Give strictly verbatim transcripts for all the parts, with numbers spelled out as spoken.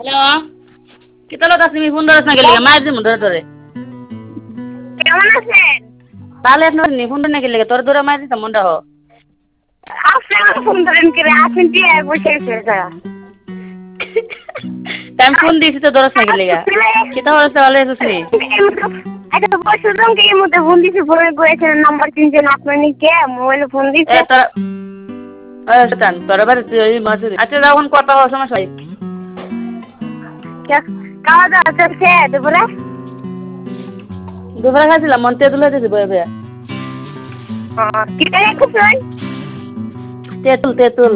Hello কি তাহলে তুমি ফোন ধরছ না গেলে মায়ের দিন ধরে ধরে কেমন আছেন? তাহলে আপনার নি ফোন ধরে না গেলে তোর ধরে মায়ের দিতাম মনটা হো আপনারা ফোন ধরেন কি রে? আসেন কি আর বসে আছে তারা? আমি ফোন দিয়েছি তো ধরছ না গেলে কিতা হচ্ছে ভালো আছিস নি আচ্ছা বসুন কি এর মধ্যে ফোন দিছি ফোনে করেছেন নাম্বার চিনছেন আপনার নি কে মোবাইলে ফোন দিছে এ তোর শতান তোর বাড়ি তুই মাসুরি আচ্ছা যখন কথা হওয়ার সমস্যা হয় খাওয়া দাওয়া চলছে দুপুরে দুপুরে খাইছিলাম মন তেঁতুল হয়েছে বয়ে বয়ে কি টাকা খুঁজছেন তেঁতুল তেঁতুল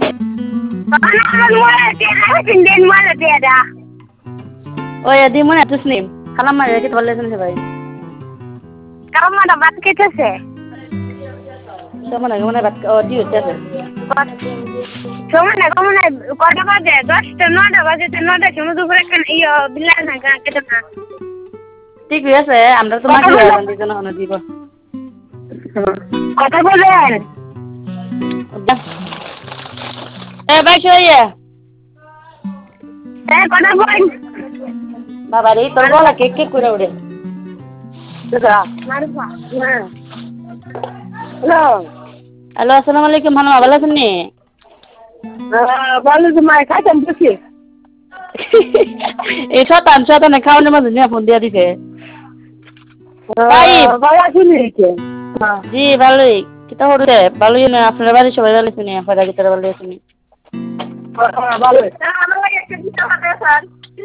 ওই দি মনে আছিস নি খালাম মারে রেখে বললেছেন সবাই কারণ মারা বাদ কেটেছে কেমন আগে মনে ও দি হচ্ছে সময় না কমন কটা বাজে দশটা নটা বাজে নটার সময় দুপুরে ইয়ে বিল্লাল না কেটে না ঠিক আছে আমরা তো মাঝে দুজন হনো দিব কথা বলেন এ ভাই শুয়ে এ কথা বল বাবা রে তোর গলা কেক কেক করে ওড়ে হ্যালো হ্যালো আসসালামু আলাইকুম ভালো ভালো আছেন নি ভালো তো মাই খাইতাম বসে এই শতান শতানে খাওয়ানোর মাঝে নিয়ে ফোন দিয়ে দিছে ভালো আছেন জি ভালোই কিতা হচ্ছে ভালোই না আপনার বাড়ি সবাই ভালো শুনি আপনার ভিতরে ভালো শুনি ভালো স্যার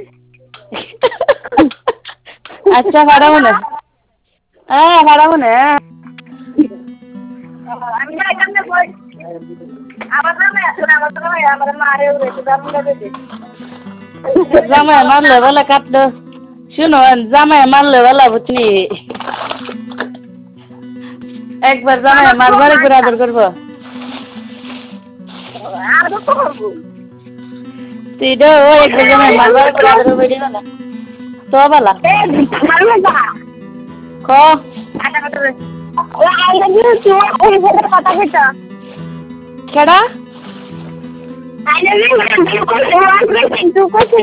আচ্ছা ভাড়া মনে হ্যাঁ ভাড়া মনে আমি না এখানে বই আমার নামে আছে আমার নামে আমার মারে উড়েছে দামটা দিতে জামাই মারলে বলে কাটলো শুনো জামাই মারলে বলা বুঝনি একবার জামাই মারবার একবার আদর করবো আর তো করবো তুই তো একবার জামাই মারবার একবার আদর করবো দিও না তো বালা মারবে না ক আটা কথা ও আইরা দিও তুই ওই কথা কথা কইতা কেডা আইরা দিও তুই কই তুই কই